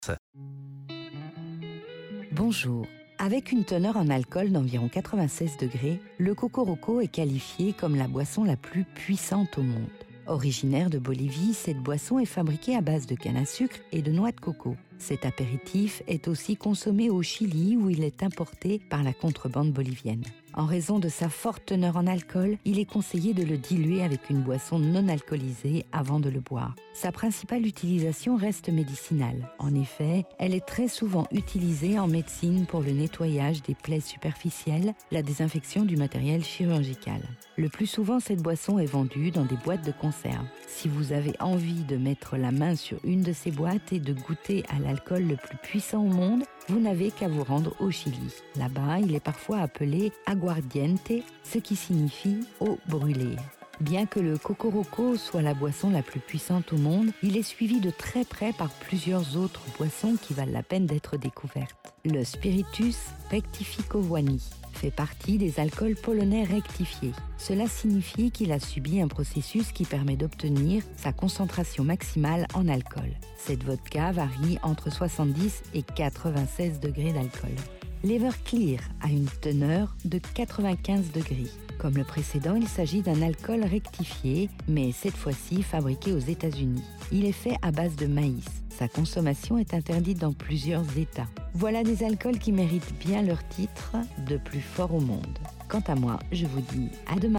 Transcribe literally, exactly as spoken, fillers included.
Bonjour. Avec une teneur en alcool d'environ quatre-vingt-seize degrés, le Cocoroco est qualifié comme la boisson la plus puissante au monde. Originaire de Bolivie, cette boisson est fabriquée à base de canne à sucre et de noix de coco. Cet apéritif est aussi consommé au Chili où il est importé par la contrebande bolivienne. En raison de sa forte teneur en alcool, il est conseillé de le diluer avec une boisson non alcoolisée avant de le boire. Sa principale utilisation reste médicinale. En effet, elle est très souvent utilisée en médecine pour le nettoyage des plaies superficielles, la désinfection du matériel chirurgical. Le plus souvent, cette boisson est vendue dans des boîtes de conserve. Si vous avez envie de mettre la main sur une de ces boîtes et de goûter à l'alcool le plus puissant au monde, vous n'avez qu'à vous rendre au Chili. Là-bas, il est parfois appelé aguardiente, ce qui signifie eau brûlée. Bien que le Cocoroco soit la boisson la plus puissante au monde, il est suivi de très près par plusieurs autres boissons qui valent la peine d'être découvertes. Le Spiritus Rectificovoani fait partie des alcools polonais rectifiés. Cela signifie qu'il a subi un processus qui permet d'obtenir sa concentration maximale en alcool. Cette vodka varie entre soixante-dix et quatre-vingt-seize degrés d'alcool. L'Everclear a une teneur de quatre-vingt-quinze degrés. Comme le précédent, il s'agit d'un alcool rectifié, mais cette fois-ci fabriqué aux États-Unis. Il est fait à base de maïs. Sa consommation est interdite dans plusieurs États. Voilà des alcools qui méritent bien leur titre de plus fort au monde. Quant à moi, je vous dis à demain.